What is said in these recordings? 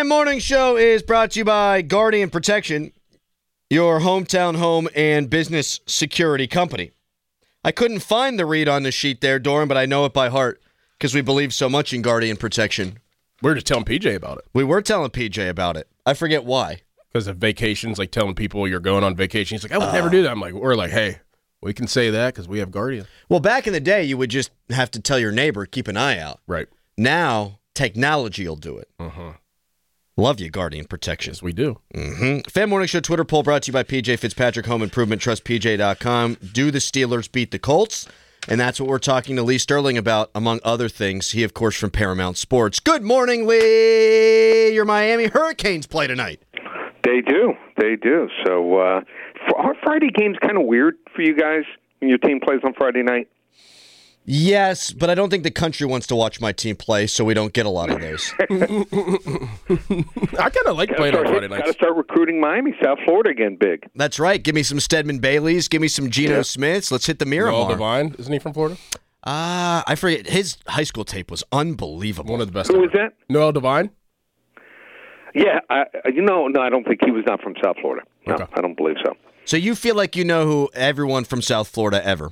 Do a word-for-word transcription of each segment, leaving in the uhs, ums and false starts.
Fan Morning Show is brought to you by Guardian Protection, your hometown home and business security company. I couldn't find the read on the sheet there, Doran, but I know it by heart because we believe so much in Guardian Protection. We were just telling P J about it. We were telling P J about it. I forget why. Because of vacations, like telling people you're going on vacation. He's like, I would uh, never do that. I'm like, we're like, hey, we can say that because we have Guardian. Well, back in the day, you would just have to tell your neighbor, keep an eye out. Right. Now, technology will do it. Uh-huh. Love you, Guardian Protection. Yes, we do. Mm-hmm. Fan Morning Show Twitter poll brought to you by P J Fitzpatrick Home Improvement. Trust P J dot com. Do the Steelers beat the Colts? And that's what we're talking to Lee Sterling about, among other things. He, of course, from Paramount Sports. Good morning, Lee. Your Miami Hurricanes play tonight. They do. They do. So uh, are Friday games kind of weird for you guys when your team plays on Friday night? Yes, but I don't think the country wants to watch my team play, so we don't get a lot of those. I kind of like playing on Friday nights. Got to start recruiting Miami, South Florida again big. That's right. Give me some Stedman Baileys. Give me some Geno yeah. Smiths. Let's hit the Miramar. Noel Devine, isn't he from Florida? Ah, uh, I forget. His high school tape was unbelievable. One of the best. Who ever. was that? Noel Devine? Yeah, I, you know, no, I don't think he was not from South Florida. No, okay. I don't believe so. So you feel like you know who everyone from South Florida ever?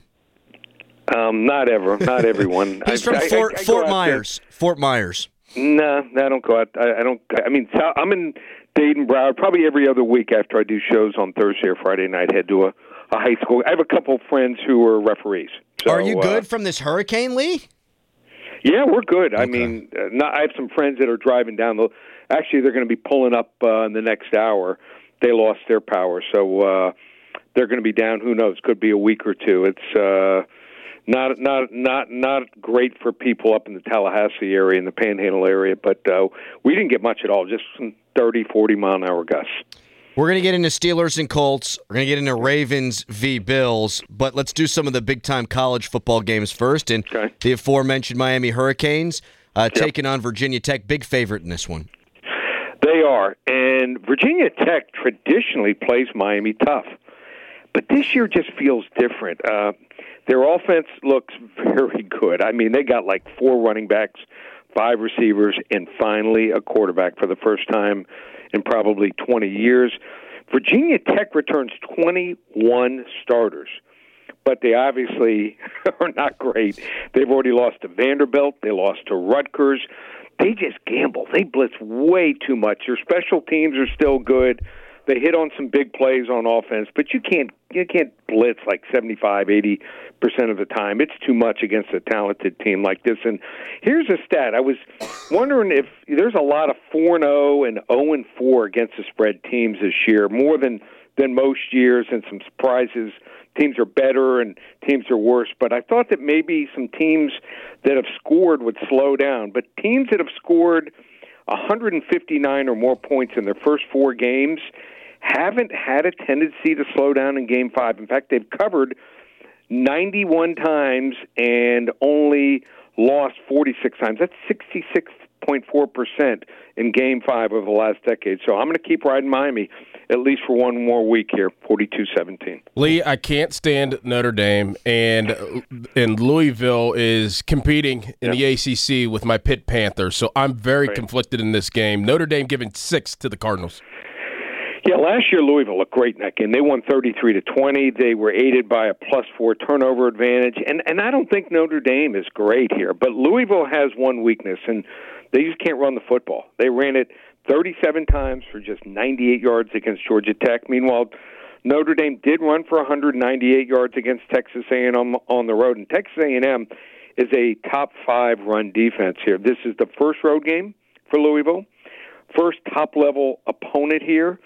Um, not ever, not everyone. He's from I, Fort, I, I, I Fort Myers. There. Fort Myers. No, I don't go out. I, I don't. I mean, I'm in Dayton, Broward. Probably every other week after I do shows on Thursday or Friday night, head to a, a high school. I have a couple of friends who are referees. So, are you good uh, from this hurricane, Lee? Yeah, we're good. Okay. I mean, uh, not, I have some friends that are driving down the. Actually, they're going to be pulling up uh, in the next hour. They lost their power, so uh, they're going to be down. Who knows? Could be a week or two. It's uh, not not not not great for people up in the Tallahassee area and the Panhandle area. But uh, we didn't get much at all. Just some thirty, forty mile an hour gusts. We're going to get into Steelers and Colts. We're going to get into Ravens v. Bills. But let's do some of the big-time college football games first. And okay. the aforementioned Miami Hurricanes uh, yep. taking on Virginia Tech. Big favorite in this one. They are. And Virginia Tech traditionally plays Miami tough. But this year just feels different. Uh, their offense looks very good. I mean, they got like four running backs, five receivers, and finally a quarterback for the first time in probably twenty years. Virginia Tech returns twenty-one starters, but they obviously are not great. They've already lost to Vanderbilt. They lost to Rutgers. They just gamble. They blitz way too much. Their special teams are still good. They hit on some big plays on offense, but you can't you can't blitz like seventy-five, eighty percent of the time. It's too much against a talented team like this. And here's a stat. I was wondering if there's a lot of four and oh and oh and four against the spread teams this year, more than, than most years, and some surprises. Teams are better and teams are worse. But I thought that maybe some teams that have scored would slow down. But teams that have scored one hundred fifty-nine or more points in their first four games haven't had a tendency to slow down in Game five. In fact, they've covered ninety-one times and only lost forty-six times. That's sixty-six point four percent in Game five over the last decade. So I'm going to keep riding Miami at least for one more week here, forty-two seventeen. Lee, I can't stand Notre Dame, and and Louisville is competing in yep. the A C C with my Pitt Panthers, so I'm very right. conflicted in this game. Notre Dame giving six to the Cardinals. Yeah, last year Louisville looked great in that game. They won thirty-three to twenty. They were aided by a plus four turnover advantage, and and I don't think Notre Dame is great here, but Louisville has one weakness, and they just can't run the football. They ran it thirty-seven times for just ninety-eight yards against Georgia Tech. Meanwhile, Notre Dame did run for one hundred ninety-eight yards against Texas A and M on the road, and Texas A and M is a top five run defense here. This is the first road game for Louisville, first top-level opponent here.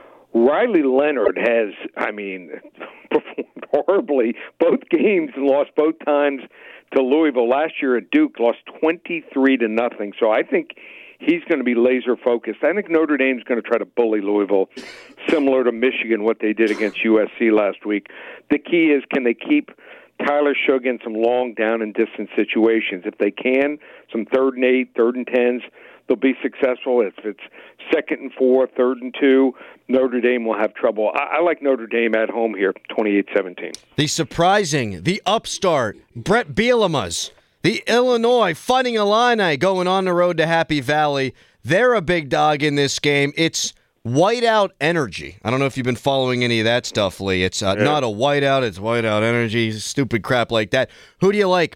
Riley Leonard has, I mean, performed horribly both games and lost both times to Louisville. Last year at Duke, lost twenty-three to nothing. So I think he's going to be laser focused. I think Notre Dame's going to try to bully Louisville, similar to Michigan, what they did against U S C last week. The key is, can they keep Tyler Shough in some long down and distance situations? If they can, some third and eight, third and tens, they'll be successful. If it's second and four, third and two, Notre Dame will have trouble. I, I like Notre Dame at home here, twenty-eight seventeen. The surprising, the upstart, Brett Bielema's, the Illinois Fighting Illini going on the road to Happy Valley. They're a big dog in this game. It's whiteout energy. I don't know if you've been following any of that stuff, Lee. It's uh, yeah. not a whiteout. It's whiteout energy. Stupid crap like that. Who do you like?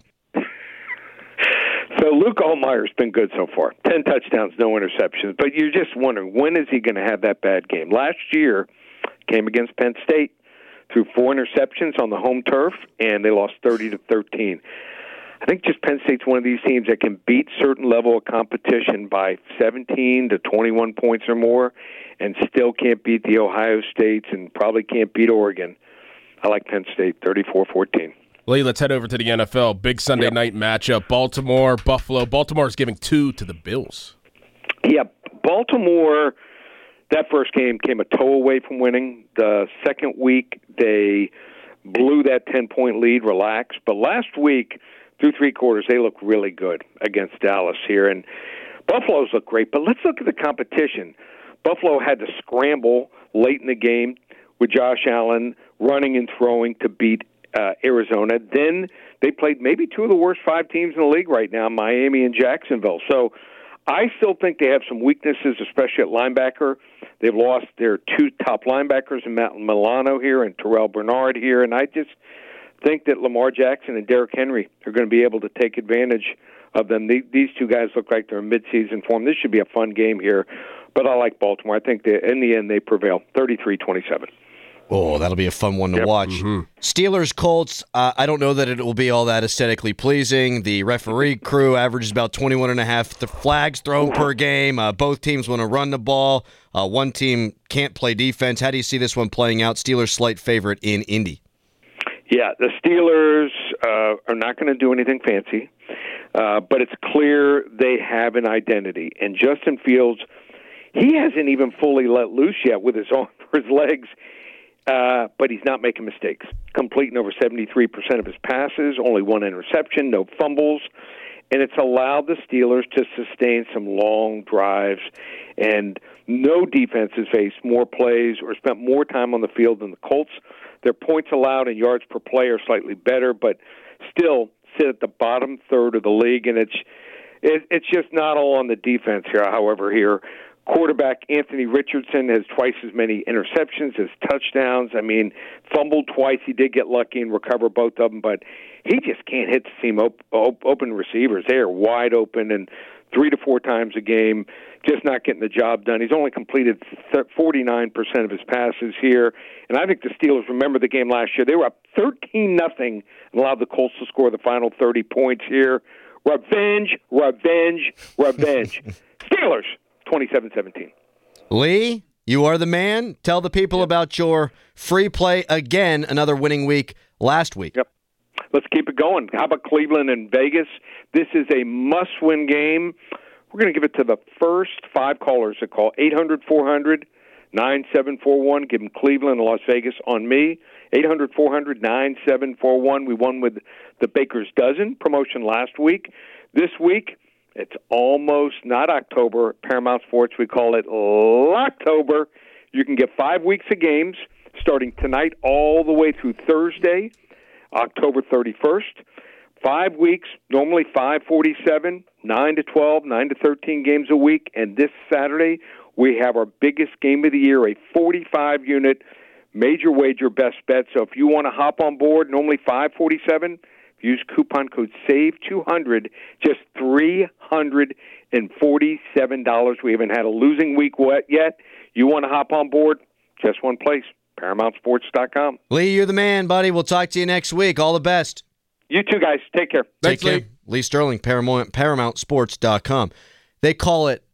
So Luke Altmaier's been good so far. Ten touchdowns, no interceptions. But you're just wondering, when is he going to have that bad game? Last year, came against Penn State, threw four interceptions on the home turf, and they lost thirty to thirteen. I think just Penn State's one of these teams that can beat certain level of competition by seventeen to twenty-one points or more and still can't beat the Ohio States and probably can't beat Oregon. I like Penn State, thirty-four fourteen. Lee, let's head over to the N F L. Big Sunday yep. night matchup. Baltimore, Buffalo. Baltimore is giving two to the Bills. Yeah, Baltimore, that first game came a toe away from winning. The second week, they blew that ten-point lead, relaxed. But last week, through three quarters, they look really good against Dallas here. And Buffalo's look great. But let's look at the competition. Buffalo had to scramble late in the game with Josh Allen running and throwing to beat uh, Arizona. Then they played maybe two of the worst five teams in the league right now, Miami and Jacksonville. So I still think they have some weaknesses, especially at linebacker. They've lost their two top linebackers in Matt Milano here and Terrell Bernard here. And I just think that Lamar Jackson and Derrick Henry are going to be able to take advantage of them. These two guys look like they're in midseason form. This should be a fun game here. But I like Baltimore. I think that in the end they prevail, thirty-three twenty-seven. Oh, that'll be a fun one to yep. watch. Mm-hmm. Steelers, Colts, uh, I don't know that it will be all that aesthetically pleasing. The referee crew averages about twenty-one and a half the flags thrown per game. Uh, both teams want to run the ball. Uh, one team can't play defense. How do you see this one playing out? Steelers slight favorite in Indy. Yeah, the Steelers uh, are not going to do anything fancy, uh, but it's clear they have an identity. And Justin Fields, he hasn't even fully let loose yet with his arm or his legs. Uh, but he's not making mistakes. Completing over seventy-three percent of his passes, only one interception, no fumbles. And it's allowed the Steelers to sustain some long drives. And no defense has faced more plays or spent more time on the field than the Colts. Their points allowed and yards per play are slightly better, but still sit at the bottom third of the league. And it's it, it's just not all on the defense here, however, here. Quarterback Anthony Richardson has twice as many interceptions as touchdowns. I mean, fumbled twice. He did get lucky and recover both of them, but he just can't hit the seam op- op- open receivers. They are wide open and three to four times a game, just not getting the job done. He's only completed forty-nine percent of his passes here. And I think the Steelers remember the game last year. They were up thirteen nothing and allowed the Colts to score the final thirty points here. Revenge, revenge, revenge. Steelers. twenty-seven seventeen. Lee, you are the man. Tell the people yep. about your free play again, another winning week last week. Yep. Let's keep it going. How about Cleveland and Vegas? This is a must-win game. We're going to give it to the first five callers that call eight hundred four hundred nine seven four one. Give them Cleveland and Las Vegas on me. eight hundred four hundred nine seven four one. We won with the Baker's Dozen promotion last week. This week, it's almost not October. Paramount Sports, we call it Locktober. You can get five weeks of games starting tonight all the way through Thursday, October thirty-first. Five weeks, normally five forty-seven, nine to twelve, nine to thirteen games a week. And this Saturday, we have our biggest game of the year, a forty-five unit major wager best bet. So if you want to hop on board, normally five forty-seven, use coupon code SAVE two hundred, just three hundred forty-seven dollars. We haven't had a losing week yet. You want to hop on board? Just one place, paramount sports dot com. Lee, you're the man, buddy. We'll talk to you next week. All the best. You too, guys. Take care. Take Thanks, care. Lee. Lee Sterling, Paramount, paramount sports dot com. They call it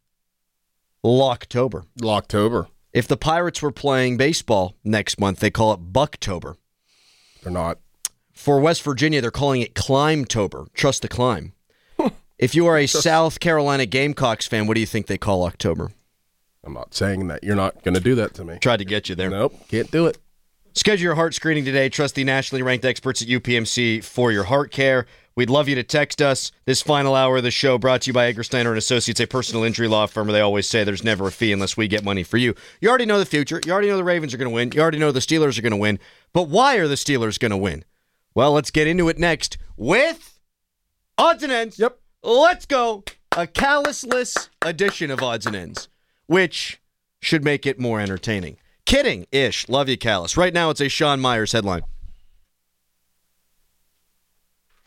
Locktober. Locktober. If the Pirates were playing baseball next month, they call it Bucktober. They're not. For West Virginia, they're calling it Climtober. Trust the climb. If you are a South Carolina Gamecocks fan, what do you think they call October? I'm not saying that. You're not going to do that to me. Tried to get you there. Nope, can't do it. Schedule your heart screening today. Trust the nationally ranked experts at U P M C for your heart care. We'd love you to text us. This final hour of the show brought to you by Edgar Steiner and Associates, a personal injury law firm where they always say there's never a fee unless we get money for you. You already know the future. You already know the Ravens are going to win. You already know the Steelers are going to win. But why are the Steelers going to win? Well, let's get into it next with odds and ends. Yep. Let's go. a callousless edition of Odds and Ends, which should make it more entertaining. Kidding-ish. Love you, Callus. Right now, it's a Sean Myers headline.